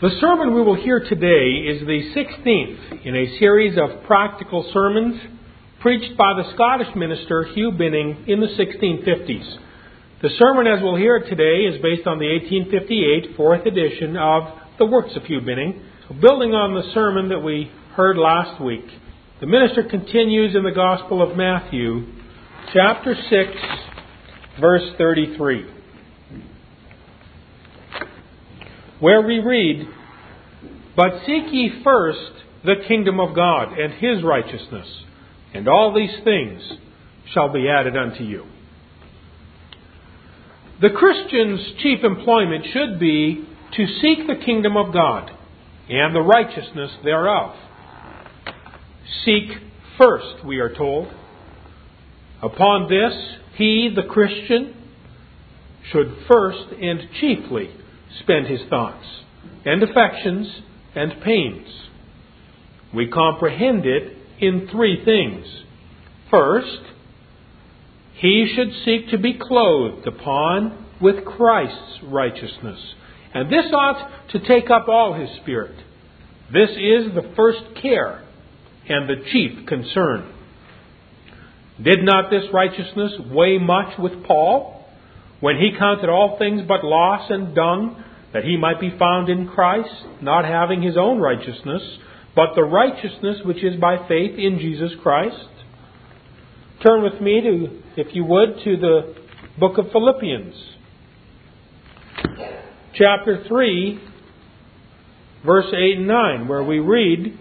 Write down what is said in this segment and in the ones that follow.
The sermon we will hear today is the 16th in a series of practical sermons preached by the Scottish minister Hugh Binning in the 1650s. The sermon, as we'll hear it today, is based on the 1858 4th edition of the Works of Hugh Binning, building on the sermon that we heard last week. The minister continues in the Gospel of Matthew, chapter 6, verse 33. Where we read, "But seek ye first the kingdom of God and His righteousness, and all these things shall be added unto you." The Christian's chief employment should be to seek the kingdom of God and the righteousness thereof. Seek first, we are told. Upon this, he, the Christian, should first and chiefly spend his thoughts and affections and pains. We comprehend it in three things. First, he should seek to be clothed upon with Christ's righteousness. And this ought to take up all his spirit. This is the first care and the chief concern. Did not this righteousness weigh much with Paul when he counted all things but loss and dung, that he might be found in Christ, not having his own righteousness, but the righteousness which is by faith in Jesus Christ? Turn with me to, if you would, to the book of Philippians, chapter 3, verse 8 and 9, where we read,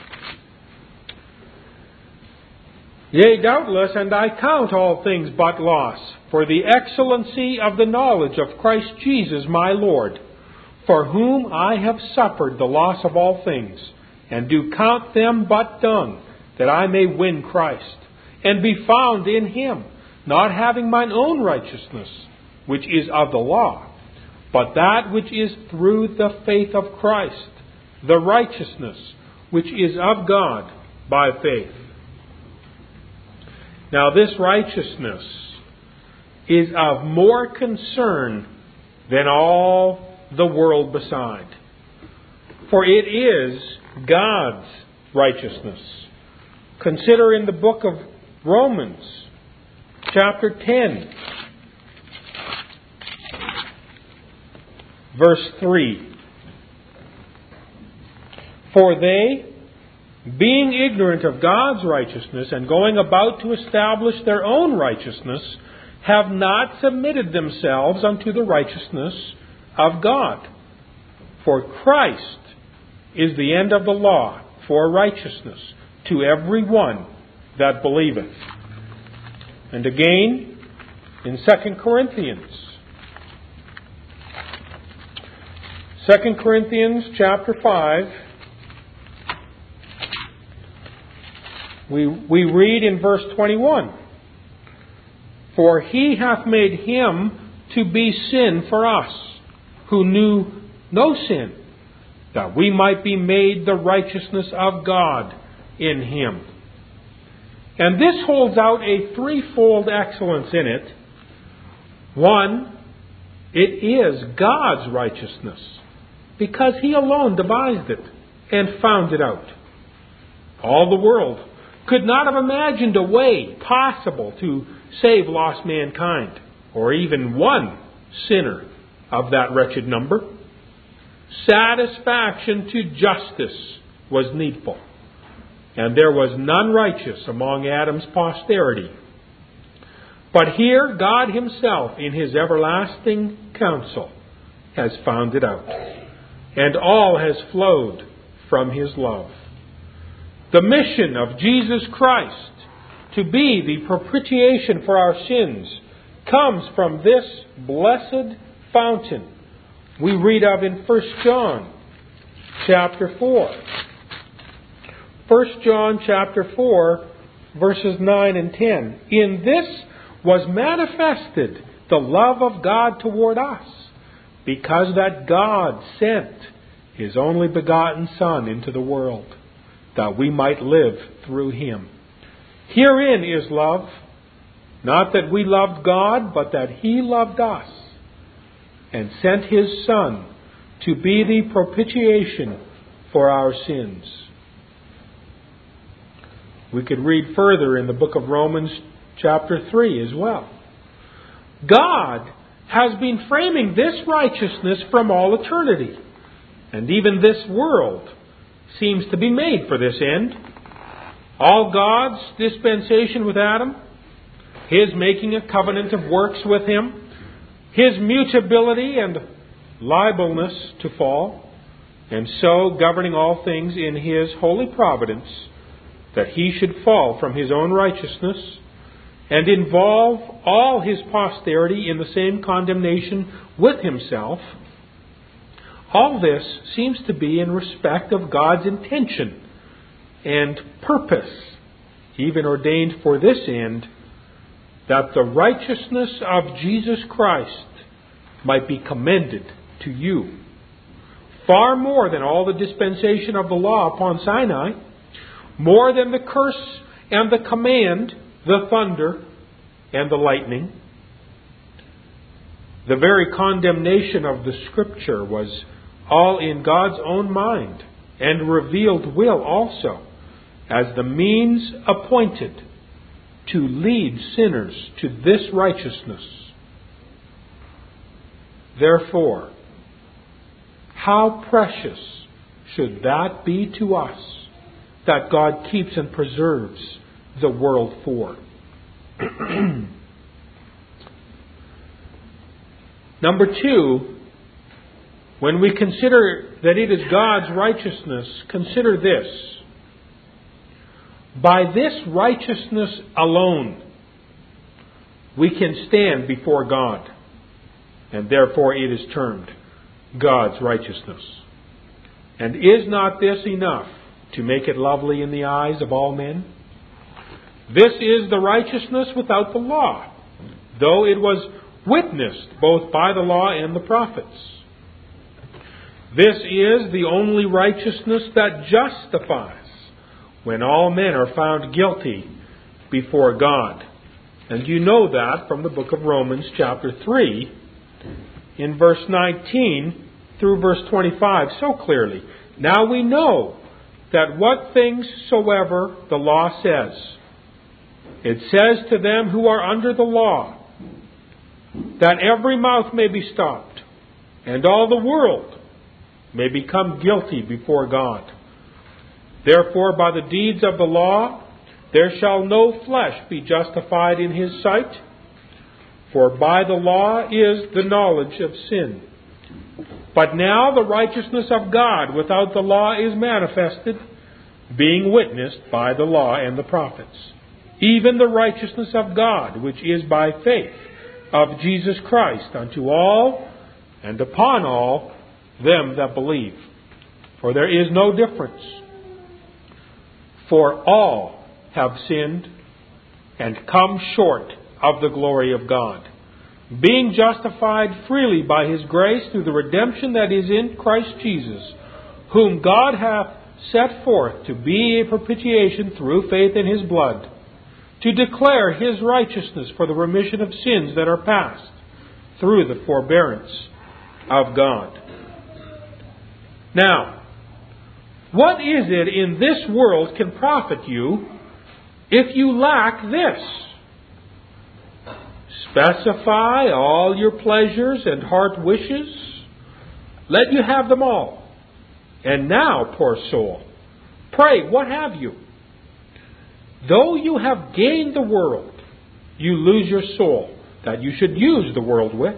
"Yea, doubtless, and I count all things but loss, for the excellency of the knowledge of Christ Jesus my Lord, for whom I have suffered the loss of all things, and do count them but dung, that I may win Christ, and be found in Him, not having mine own righteousness, which is of the law, but that which is through the faith of Christ, the righteousness which is of God by faith." Now this righteousness is of more concern than all the world beside. For it is God's righteousness. Consider in the book of Romans, chapter 10, verse 3. "For they, being ignorant of God's righteousness and going about to establish their own righteousness, have not submitted themselves unto the righteousness of God. For Christ is the end of the law for righteousness to every one that believeth." And again, in 2 Corinthians. 2 Corinthians chapter 5, we read in verse 21, "For He hath made Him to be sin for us, who knew no sin, that we might be made the righteousness of God in Him." And this holds out a threefold excellence in it. One, it is God's righteousness, because He alone devised it and found it out. All the world could not have imagined a way possible to save lost mankind, or even one sinner of that wretched number. Satisfaction to justice was needful, and there was none righteous among Adam's posterity. But here God Himself, in His everlasting counsel, has found it out, and all has flowed from His love. The mission of Jesus Christ to be the propitiation for our sins comes from this blessed fountain we read of in 1 John chapter 4. 1 John chapter 4, verses 9 and 10. "In this was manifested the love of God toward us, because that God sent His only begotten Son into the world, that we might live through Him. Herein is love, not that we loved God, but that He loved us, and sent His Son to be the propitiation for our sins. We could read further in the book of Romans chapter 3 as well. God has been framing this righteousness from all eternity, and even this world seems to be made for this end. All God's dispensation with Adam, His making a covenant of works with him, His mutability and liableness to fall, and so governing all things in His holy providence, that He should fall from His own righteousness and involve all His posterity in the same condemnation with Himself. All this seems to be in respect of God's intention and purpose, even ordained for this end, that the righteousness of Jesus Christ might be commended to you, far more than all the dispensation of the law upon Sinai, more than the curse and the command, the thunder and the lightning. The very condemnation of the Scripture was all in God's own mind and revealed will also, as the means appointed to lead sinners to this righteousness. Therefore, how precious should that be to us, that God keeps and preserves the world for. Number two, when we consider that it is God's righteousness, consider this. By this righteousness alone, we can stand before God, and therefore it is termed God's righteousness. And is not this enough to make it lovely in the eyes of all men? This is the righteousness without the law, though it was witnessed both by the law and the prophets. This is the only righteousness that justifies when all men are found guilty before God. And you know that from the book of Romans chapter 3 in verse 19 through verse 25 so clearly. Now we know that what things soever the law says, it says to them who are under the law, that every mouth may be stopped, and all the world may become guilty before God. Therefore, by the deeds of the law, there shall no flesh be justified in His sight, for by the law is the knowledge of sin. But now the righteousness of God without the law is manifested, being witnessed by the law and the prophets, even the righteousness of God, which is by faith of Jesus Christ unto all and upon all them that believe. For there is no difference. For all have sinned and come short of the glory of God, being justified freely by His grace through the redemption that is in Christ Jesus, whom God hath set forth to be a propitiation through faith in His blood, to declare His righteousness for the remission of sins that are past, through the forbearance of God. Now, what is it in this world can profit you if you lack this? Specify all your pleasures and heart wishes. Let you have them all. And now, poor soul, pray, what have you? Though you have gained the world, you lose your soul that you should use the world with.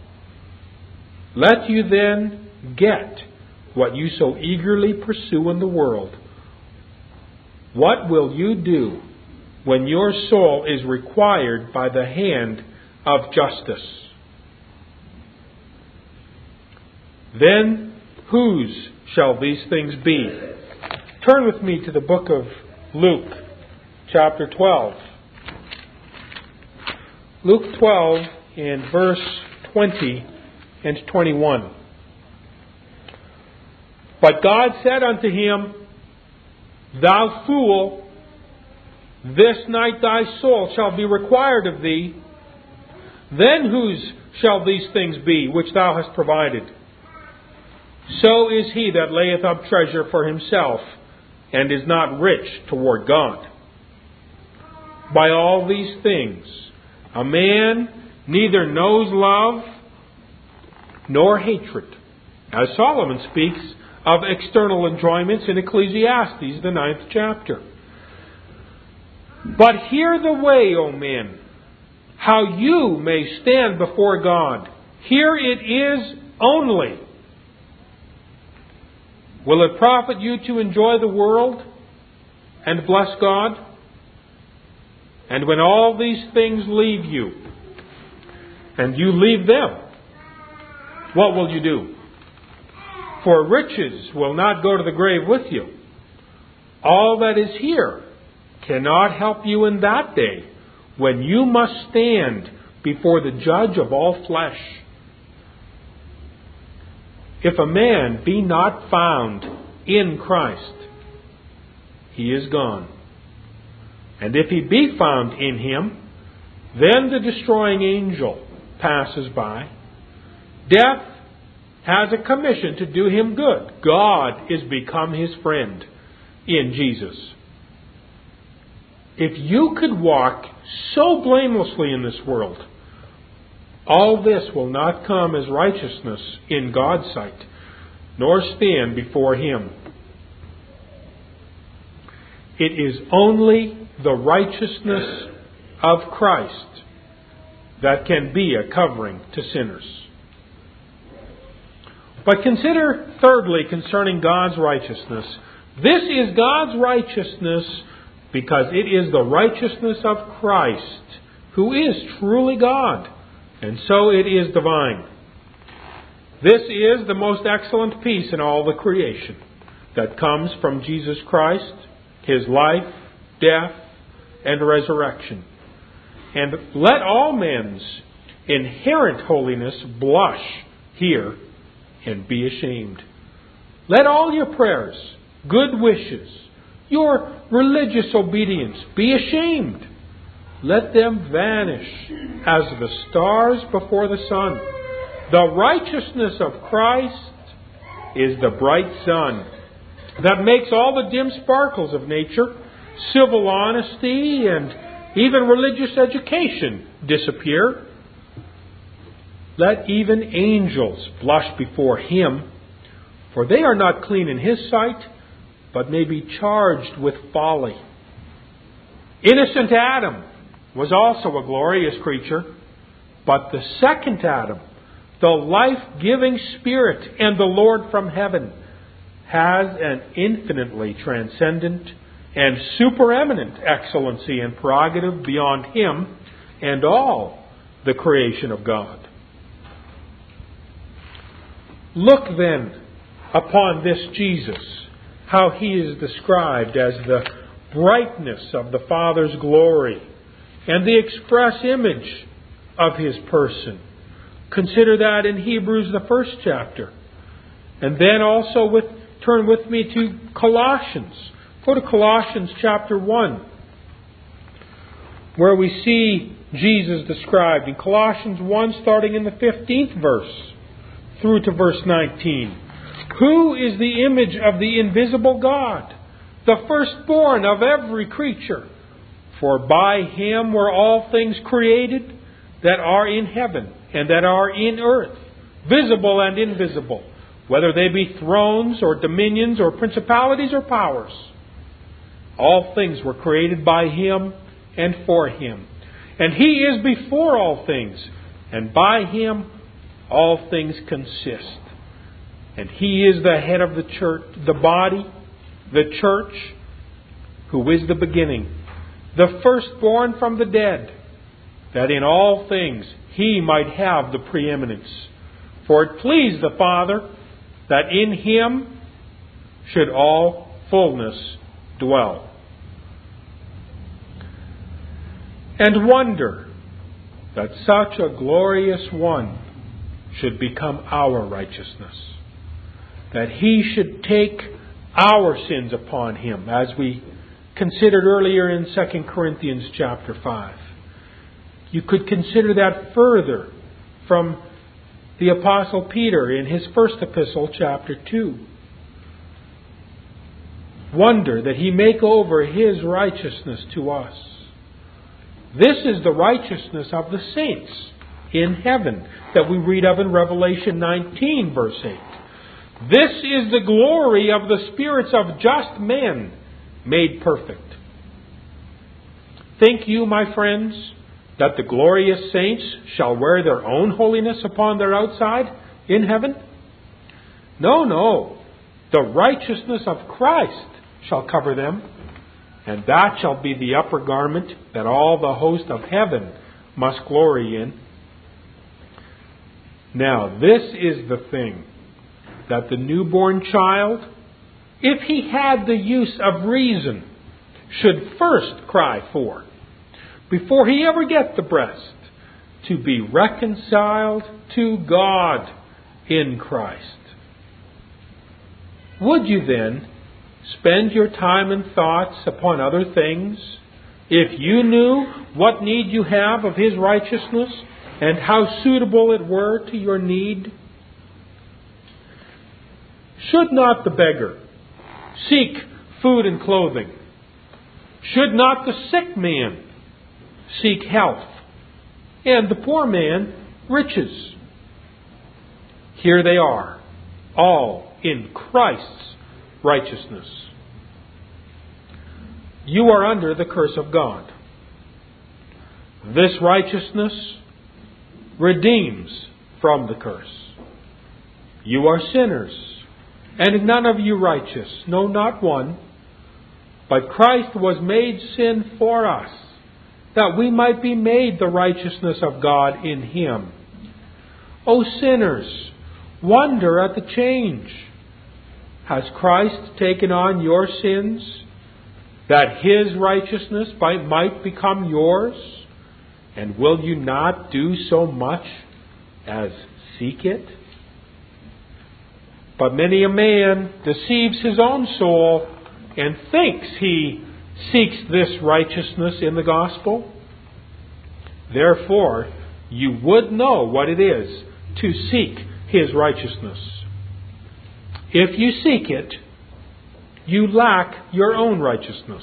Let you then get what you so eagerly pursue in the world. What will you do when your soul is required by the hand of justice? Then whose shall these things be? Turn with me to the book of Luke, chapter 12. Luke 12 in verse 20 and 21. But God said unto him, Thou fool, this night thy soul shall be required of thee. Then whose shall these things be which thou hast provided? so is he that layeth up treasure for himself, and is not rich toward God. By all these things, a man neither knows love nor hatred, as Solomon speaks of external enjoyments in Ecclesiastes, the 9th chapter. But hear the way, O men, how you may stand before God. Here it is only. Will it profit you to enjoy the world and bless God? And when all these things leave you, and you leave them, what will you do? For riches will not go to the grave with you. All that is here cannot help you in that day, when you must stand before the judge of all flesh. If a man be not found in Christ, he is gone. And if he be found in him, then the destroying angel passes by. Death has a commission to do him good. God is become his friend in Jesus. If you could walk so blamelessly in this world, all this will not come as righteousness in God's sight, nor stand before him. It is only the righteousness of Christ that can be a covering to sinners. But consider thirdly concerning God's righteousness. This is God's righteousness because it is the righteousness of Christ, who is truly God, and so it is divine. This is the most excellent peace in all the creation that comes from Jesus Christ, His life, death, and resurrection. And let all men's inherent holiness blush here and be ashamed. Let all your prayers, good wishes, your religious obedience be ashamed. Let them vanish as the stars before the sun. The righteousness of Christ is the bright sun that makes all the dim sparkles of nature, civil honesty, and even religious education disappear. Let even angels blush before Him, for they are not clean in His sight, but may be charged with folly. Innocent Adam was also a glorious creature, but the second Adam, the life-giving Spirit and the Lord from heaven, has an infinitely transcendent and supereminent excellency and prerogative beyond him and all the creation of God. Look then upon this Jesus, how He is described as the brightness of the Father's glory and the express image of His person. Consider that in Hebrews, the 1st chapter. And then also turn with me to Colossians. Go to Colossians chapter 1, where we see Jesus described. In Colossians 1, starting in the 15th verse, through to verse 19. Who is the image of the invisible God, the firstborn of every creature? For by Him were all things created that are in heaven and that are in earth, visible and invisible, whether they be thrones or dominions or principalities or powers. All things were created by Him and for Him. And He is before all things, and by Him all things consist. And He is the head of the church, the body, the church, who is the beginning, the firstborn from the dead, that in all things He might have the preeminence. For it pleased the Father that in Him should all fullness dwell. And wonder that such a glorious one should become our righteousness. That He should take our sins upon Him, as we considered earlier in 2 Corinthians chapter 5. You could consider that further from the Apostle Peter in his first epistle, chapter 2. Wonder that He make over His righteousness to us. This is the righteousness of the saints in heaven that we read of in Revelation 19, verse 8. This is the glory of the spirits of just men made perfect. Think you, my friends, that the glorious saints shall wear their own holiness upon their outside in heaven? No, no. The righteousness of Christ shall cover them, and that shall be the upper garment that all the host of heaven must glory in. Now, this is the thing that the newborn child, if he had the use of reason, should first cry for, before he ever gets the breast, to be reconciled to God in Christ. Would you then spend your time and thoughts upon other things if you knew what need you have of His righteousness and how suitable it were to your need? Should not the beggar seek food and clothing? Should not the sick man seek health? And the poor man riches? Here they are, all in Christ's righteousness. You are under the curse of God. This righteousness redeems from the curse. You are sinners, and none of you righteous, no, not one. But Christ was made sin for us, that we might be made the righteousness of God in Him. O sinners, wonder at the change. Has Christ taken on your sins, that His righteousness might become yours? And will you not do so much as seek it? But many a man deceives his own soul and thinks he seeks this righteousness in the gospel. Therefore, you would know what it is to seek His righteousness. If you seek it, you lack your own righteousness.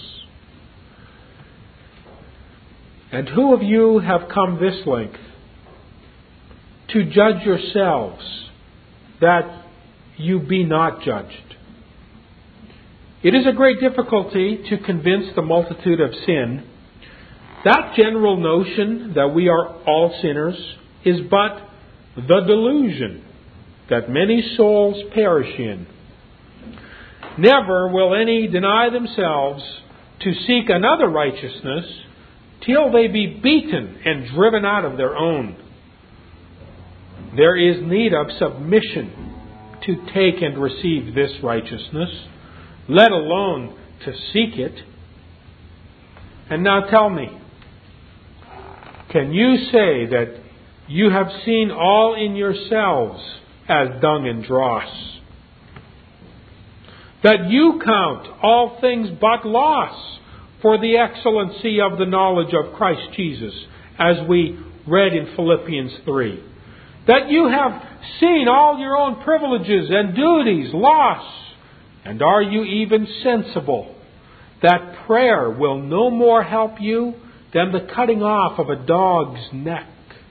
And who of you have come this length to judge yourselves, that you be not judged? It is a great difficulty to convince the multitude of sin. That general notion that we are all sinners is but the delusion that many souls perish in. Never will any deny themselves to seek another righteousness till they be beaten and driven out of their own. There is need of submission to take and receive this righteousness, let alone to seek it. And now tell me, can you say that you have seen all in yourselves as dung and dross? That you count all things but loss for the excellency of the knowledge of Christ Jesus, as we read in Philippians 3. That you have seen all your own privileges and duties lost, and are you even sensible that prayer will no more help you than the cutting off of a dog's neck?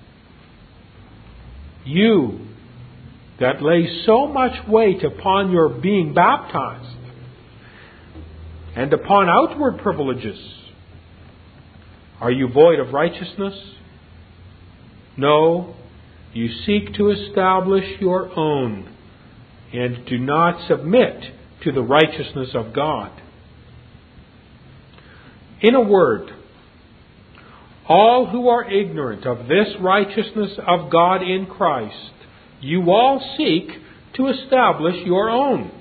You that lay so much weight upon your being baptized and upon outward privileges, are you void of righteousness? No, you seek to establish your own and do not submit to the righteousness of God. In a word, all who are ignorant of this righteousness of God in Christ, you all seek to establish your own.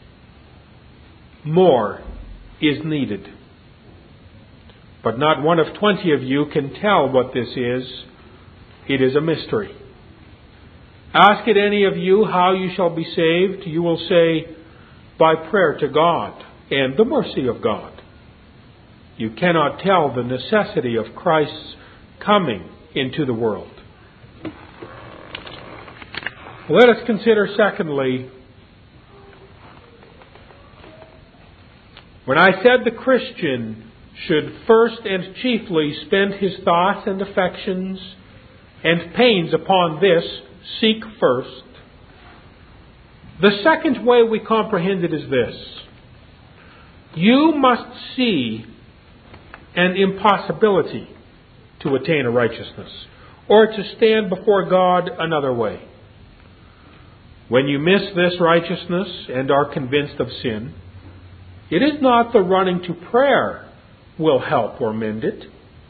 More is needed. But not one of 20 of you can tell what this is. It is a mystery. Ask it any of you how you shall be saved. You will say, by prayer to God and the mercy of God. You cannot tell the necessity of Christ's coming into the world. Let us consider, secondly, when I said the Christian should first and chiefly spend his thoughts and affections and pains upon this, seek first. The second way we comprehend it is this. You must see an impossibility to attain a righteousness, or to stand before God another way. When you miss this righteousness and are convinced of sin, it is not the running to prayer will help or mend it.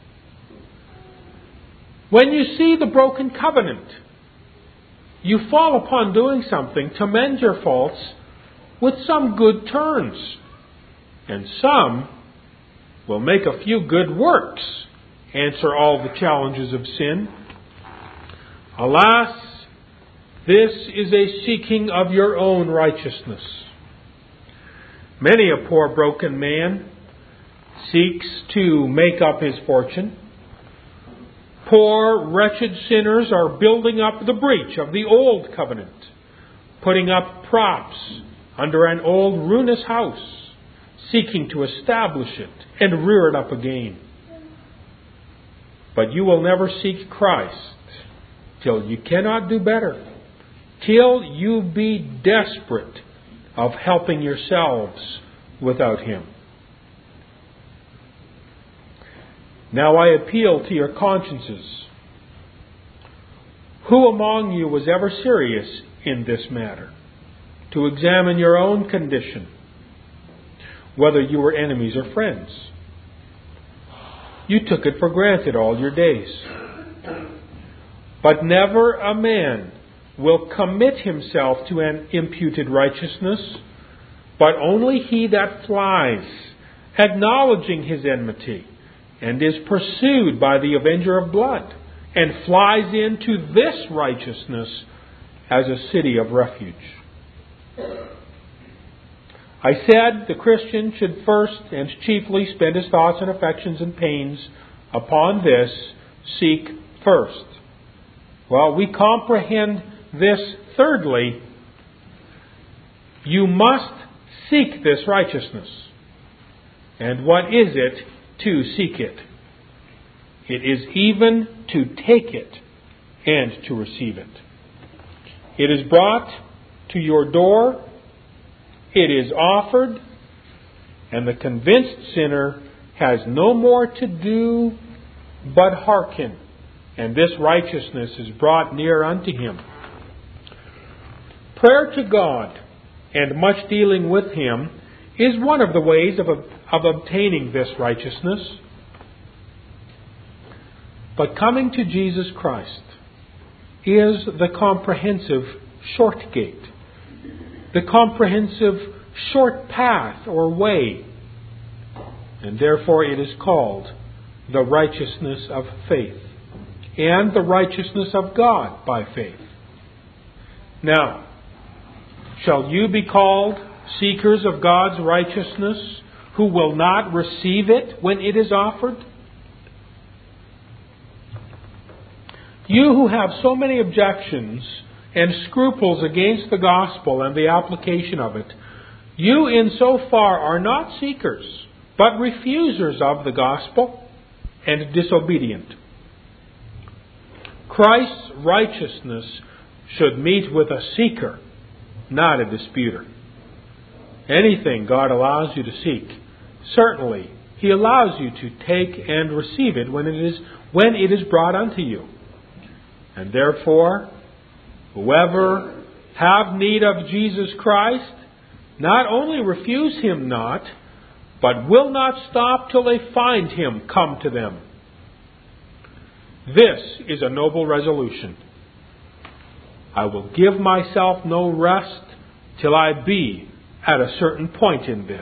When you see the broken covenant, you fall upon doing something to mend your faults with some good turns, and some will make a few good works answer all the challenges of sin. Alas, this is a seeking of your own righteousness. Many a poor broken man seeks to make up his fortune. Poor, wretched sinners are building up the breach of the old covenant, putting up props under an old ruinous house, seeking to establish it and rear it up again. But you will never seek Christ till you cannot do better, till you be desperate of helping yourselves without Him. Now I appeal to your consciences. Who among you was ever serious in this matter, to examine your own condition, whether you were enemies or friends? You took it for granted all your days. But never a man will commit himself to an imputed righteousness, but only he that flies, acknowledging his enmity, and is pursued by the avenger of blood, and flies into this righteousness as a city of refuge. I said the Christian should first and chiefly spend his thoughts and affections and pains upon this, seek first. Well, we comprehend this thirdly. You must seek this righteousness. And what is it to seek it? It is even to take it and to receive it. It is brought to your door. It is offered, and the convinced sinner has no more to do but hearken, and this righteousness is brought near unto him. Prayer to God and much dealing with Him is one of the ways of obtaining this righteousness. But coming to Jesus Christ is the comprehensive short gate, the comprehensive short path or way, and therefore it is called the righteousness of faith and the righteousness of God by faith. Now, shall you be called seekers of God's righteousness who will not receive it when it is offered? You who have so many objections and scruples against the gospel and the application of it, you in so far are not seekers, but refusers of the gospel and disobedient. Christ's righteousness should meet with a seeker, not a disputer. Anything God allows you to seek, certainly He allows you to take and receive it when it is brought unto you. And therefore, whoever have need of Jesus Christ, not only refuse Him not, but will not stop till they find Him come to them. This is a noble resolution. I will give myself no rest till I be at a certain point in this.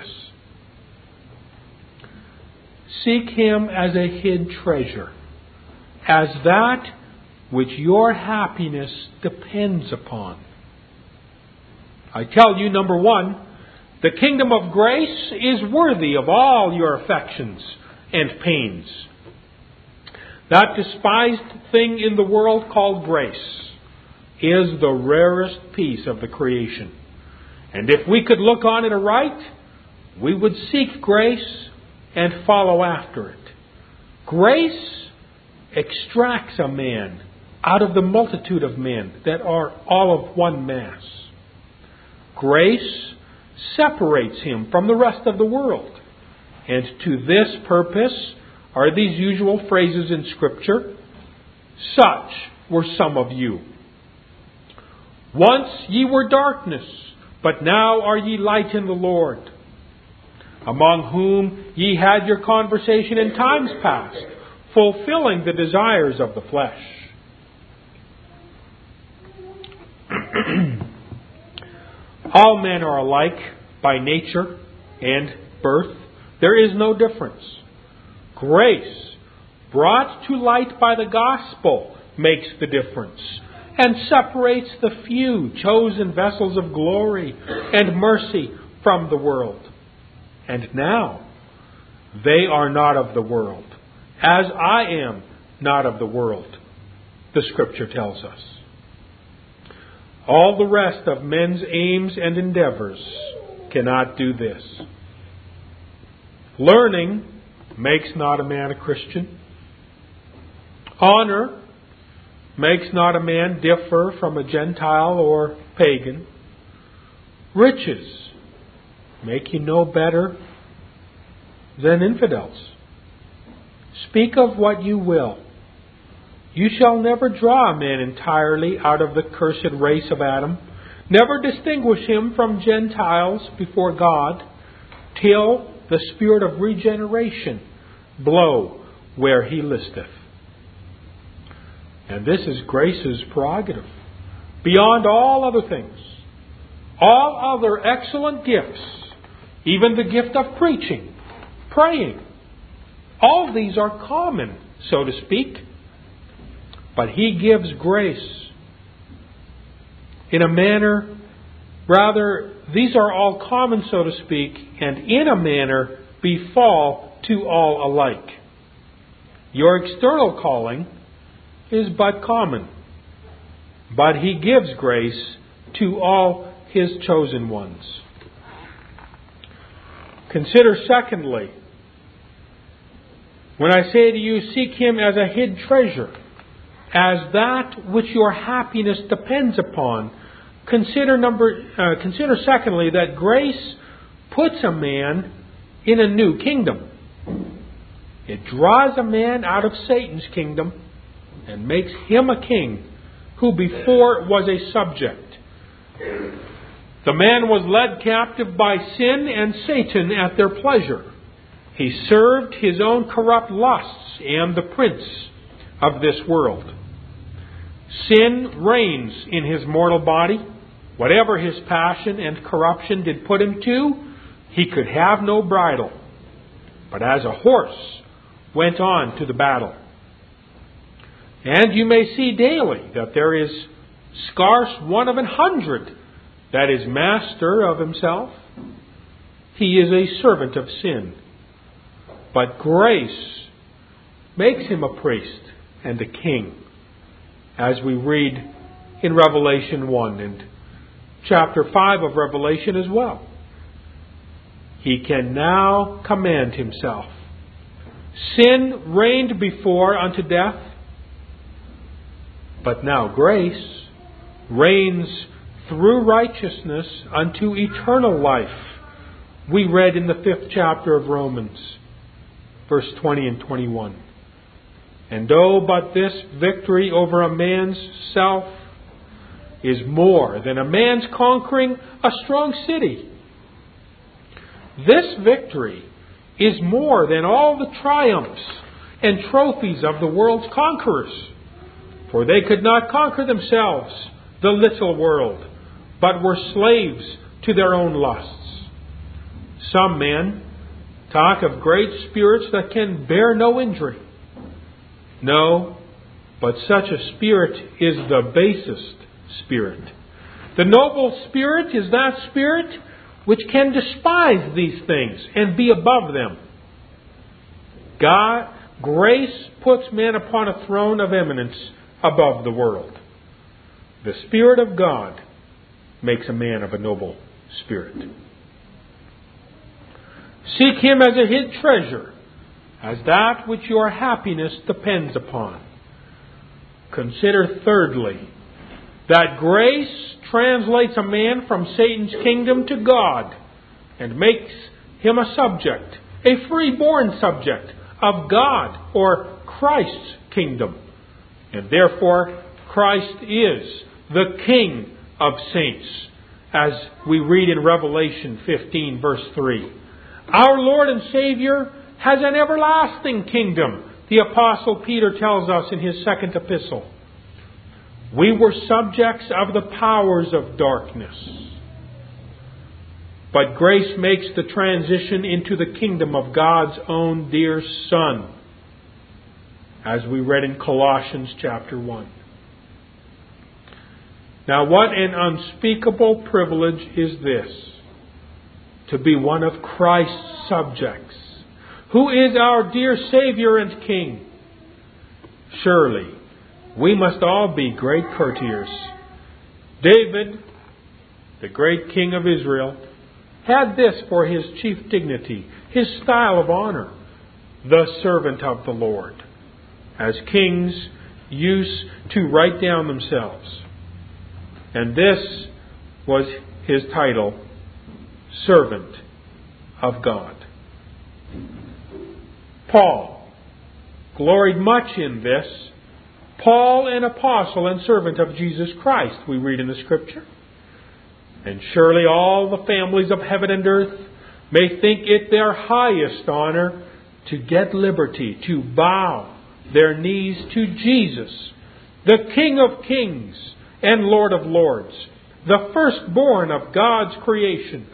Seek Him as a hid treasure, as that which your happiness depends upon. I tell you, number one, the kingdom of grace is worthy of all your affections and pains. That despised thing in the world called grace, is the rarest piece of the creation. And if we could look on it aright, we would seek grace and follow after it. Grace extracts a man out of the multitude of men that are all of one mass. Grace separates him from the rest of the world. And to this purpose are these usual phrases in Scripture. Such were some of you. Once ye were darkness, but now are ye light in the Lord. Among whom ye had your conversation in times past, fulfilling the desires of the flesh. All men are alike by nature and birth. There is no difference. Grace, brought to light by the gospel, makes the difference and separates the few chosen vessels of glory and mercy from the world. And now they are not of the world, as I am not of the world, the Scripture tells us. All the rest of men's aims and endeavors cannot do this. Learning makes not a man a Christian. Honor makes not a man differ from a Gentile or pagan. Riches make you no better than infidels. Speak of what you will. You shall never draw a man entirely out of the cursed race of Adam, never distinguish him from Gentiles before God, till the Spirit of regeneration blow where he listeth. And this is grace's prerogative, beyond all other things. All other excellent gifts, even the gift of preaching, praying, all these are common, so to speak. But He gives grace in a manner, rather, these are all common, so to speak, and in a manner befall to all alike. Your external calling is but common, but He gives grace to all His chosen ones. Consider secondly, when I say to you, seek Him as a hid treasure, as that which your happiness depends upon, consider secondly that grace puts a man in a new kingdom. It draws a man out of Satan's kingdom and makes him a king who before was a subject. The man was led captive by sin and Satan at their pleasure. He served his own corrupt lusts and the prince of this world. Sin reigns in his mortal body. Whatever his passion and corruption did put him to, he could have no bridle, but as a horse went on to the battle. And you may see daily that there is scarce one of 100 that is master of himself. He is a servant of sin. But grace makes him a priest and a king, as we read in Revelation 1 and chapter 5 of Revelation as well. He can now command himself. Sin reigned before unto death, but now grace reigns through righteousness unto eternal life. We read in the 5th chapter of Romans, verse 20 and 21. And oh, but this victory over a man's self is more than a man's conquering a strong city. This victory is more than all the triumphs and trophies of the world's conquerors. For they could not conquer themselves, the little world, but were slaves to their own lusts. Some men talk of great spirits that can bear no injury. No, but such a spirit is the basest spirit. The noble spirit is that spirit which can despise these things and be above them. Grace puts man upon a throne of eminence above the world. The Spirit of God makes a man of a noble spirit. Seek Him as a hid treasure, as that which your happiness depends upon. Consider thirdly, that grace translates a man from Satan's kingdom to God and makes him a subject, a free-born subject of God or Christ's kingdom. And therefore, Christ is the King of saints, as we read in Revelation 15, verse 3. Our Lord and Savior has an everlasting kingdom, the Apostle Peter tells us in his second epistle. We were subjects of the powers of darkness. But grace makes the transition into the kingdom of God's own dear Son, as we read in Colossians chapter 1. Now what an unspeakable privilege is this, to be one of Christ's subjects, who is our dear Savior and King. Surely, we must all be great courtiers. David, the great king of Israel, had this for his chief dignity, his style of honor, the servant of the Lord, as kings used to write down themselves. And this was his title, servant of God. Paul gloried much in this. Paul, an apostle and servant of Jesus Christ, we read in the Scripture. And surely all the families of heaven and earth may think it their highest honor to get liberty, to bow their knees to Jesus, the King of kings and Lord of lords, the firstborn of God's creation.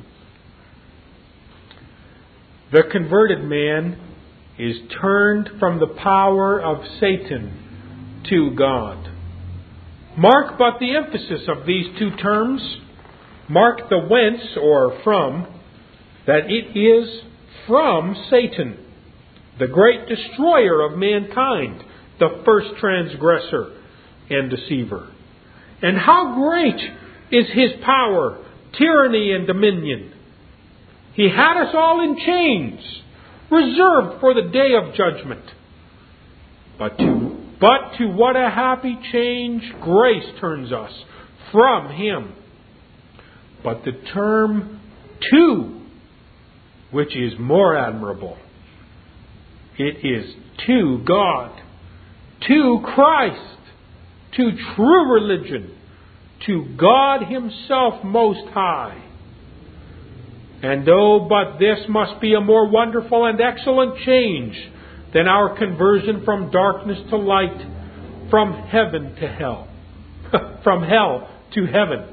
The converted man is turned from the power of Satan to God. Mark but the emphasis of these two terms. Mark the whence or from, that it is from Satan, the great destroyer of mankind, the first transgressor and deceiver. And how great is his power, tyranny, and dominion. He had us all in chains, reserved for the day of judgment. But to what a happy change grace turns us from him. But the term to, which is more admirable, it is to God, to Christ, to true religion, to God Himself Most High. And oh, but this must be a more wonderful and excellent change than our conversion from darkness to light, from heaven to hell, from hell to heaven.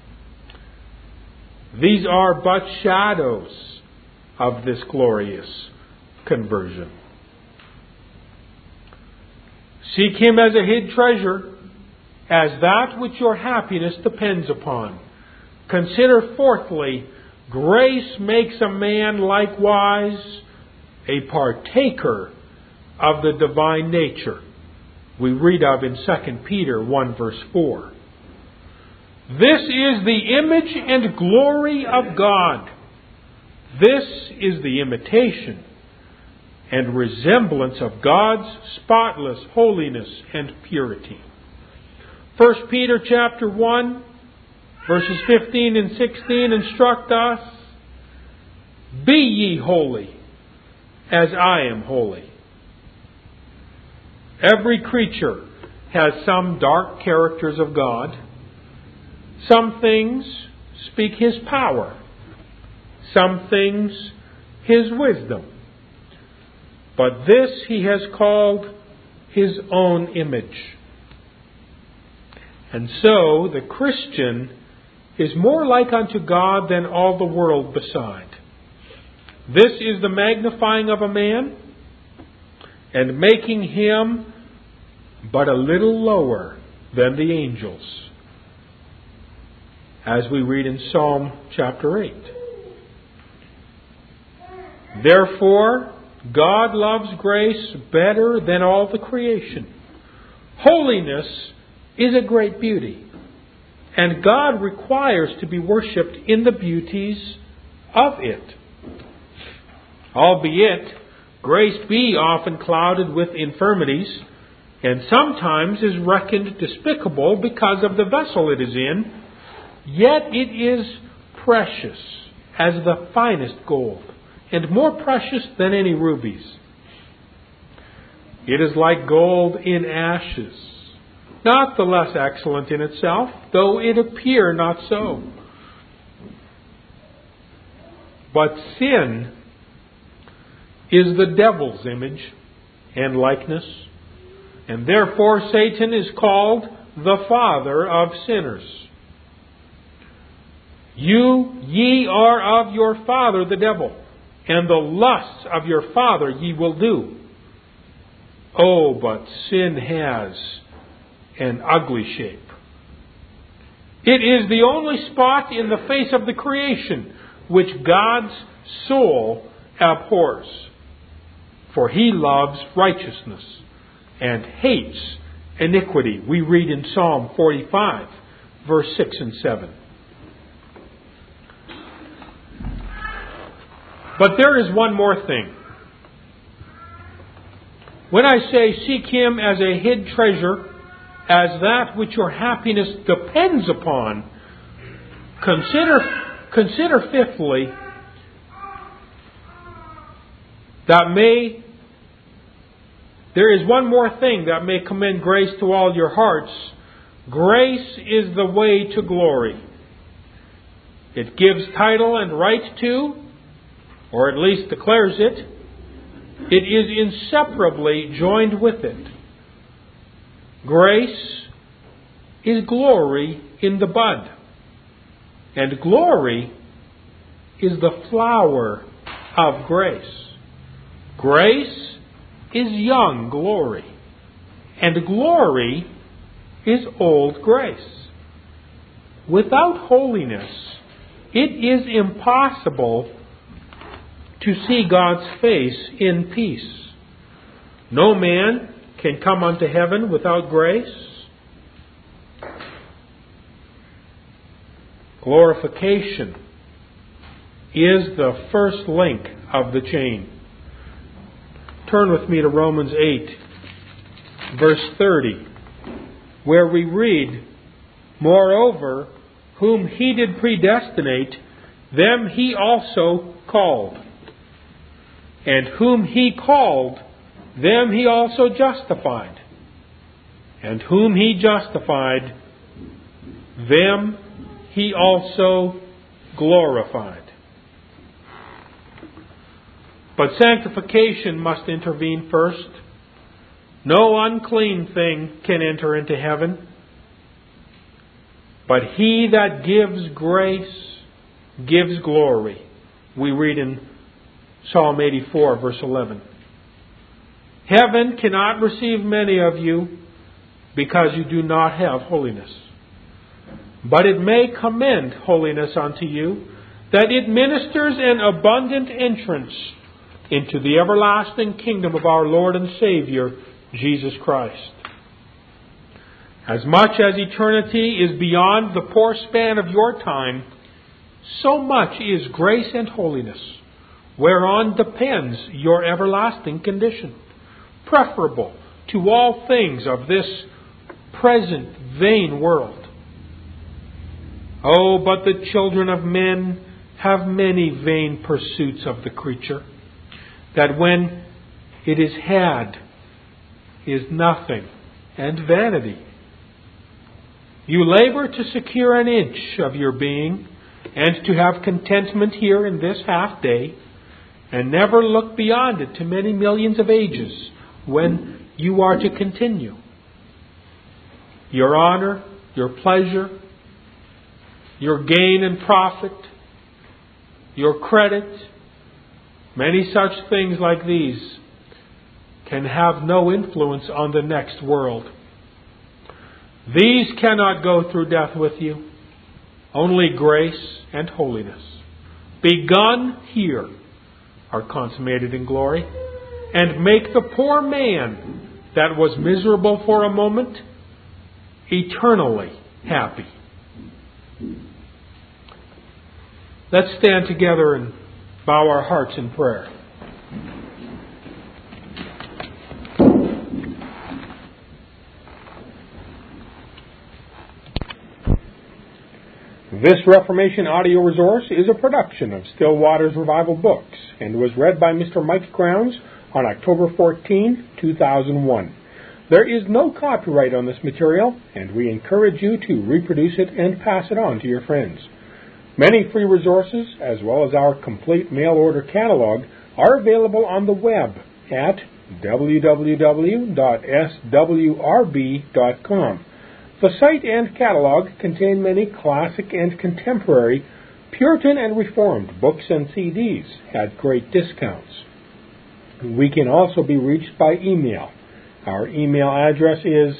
These are but shadows of this glorious conversion. Seek Him as a hid treasure, as that which your happiness depends upon. Consider fourthly, grace makes a man likewise a partaker of the divine nature, we read of in 2 Peter 1 verse 4. This is the image and glory of God. This is the imitation and resemblance of God's spotless holiness and purity. 1 Peter chapter 1, verses 15 and 16 instruct us, be ye holy, as I am holy. Every creature has some dark characters of God. Some things speak His power. Some things His wisdom. But this He has called His own image. And so the Christian is more like unto God than all the world beside. This is the magnifying of a man and making him but a little lower than the angels, as we read in Psalm chapter 8. Therefore, God loves grace better than all the creation. Holiness is a great beauty. and God requires to be worshipped in the beauties of it. Albeit, grace be often clouded with infirmities, and sometimes is reckoned despicable because of the vessel it is in, yet it is precious as the finest gold, and more precious than any rubies. It is like gold in ashes, not the less excellent in itself, though it appear not so. But sin is the devil's image and likeness, and therefore Satan is called the father of sinners. Ye are of your father the devil, and the lusts of your father ye will do. Oh, but sin has an ugly shape. It is the only spot in the face of the creation which God's soul abhors. For He loves righteousness and hates iniquity. We read in Psalm 45, verse 6 and 7. But there is one more thing. When I say seek Him as a hid treasure, as that which your happiness depends upon, consider fifthly, there is one more thing that may commend grace to all your hearts. Grace is the way to glory. It gives title and right to, or at least declares it. It is inseparably joined with it. Grace is glory in the bud, and glory is the flower of grace. Grace is young glory, and glory is old grace. Without holiness, it is impossible to see God's face in peace. No man can come unto heaven without grace. Glorification is the first link of the chain. Turn with me to Romans 8, verse 30, where we read, Moreover, whom He did predestinate, them He also called. And whom He called, them He also justified. And whom He justified, them He also glorified. But sanctification must intervene first. No unclean thing can enter into heaven. But He that gives grace gives glory. We read in Psalm 84, verse 11. Heaven cannot receive many of you because you do not have holiness. But it may commend holiness unto you, that it ministers an abundant entrance into the everlasting kingdom of our Lord and Savior, Jesus Christ. As much as eternity is beyond the poor span of your time, so much is grace and holiness, whereon depends your everlasting condition, preferable to all things of this present vain world. Oh, but the children of men have many vain pursuits of the creature, that when it is had is nothing and vanity. You labor to secure an inch of your being, and to have contentment here in this half day, and never look beyond it to many millions of ages when you are to continue. Your honor, your pleasure, your gain and profit, your credit, many such things like these can have no influence on the next world. These cannot go through death with you. Only grace and holiness, begun here, are consummated in glory, and make the poor man that was miserable for a moment eternally happy. Let's stand together and bow our hearts in prayer. This Reformation audio resource is a production of Still Waters Revival Books and was read by Mr. Mike Grounds on October 14, 2001. There is no copyright on this material, and we encourage you to reproduce it and pass it on to your friends. Many free resources, as well as our complete mail order catalog, are available on the web at www.swrb.com. The site and catalog contain many classic and contemporary, Puritan and Reformed books and CDs at great discounts. We can also be reached by email. Our email address is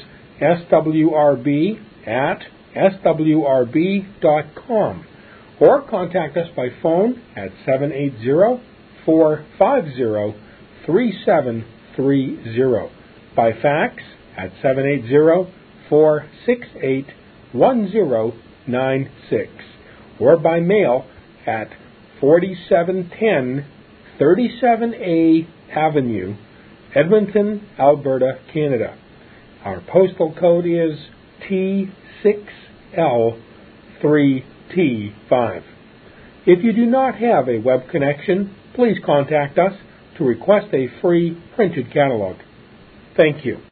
swrb@swrb.com, or contact us by phone at 780-450-3730, by fax at 780-468-1096, or by mail at 4710 37A Avenue, Edmonton, Alberta, Canada. Our postal code is T6L3T5. If you do not have a web connection, please contact us to request a free printed catalog. Thank you.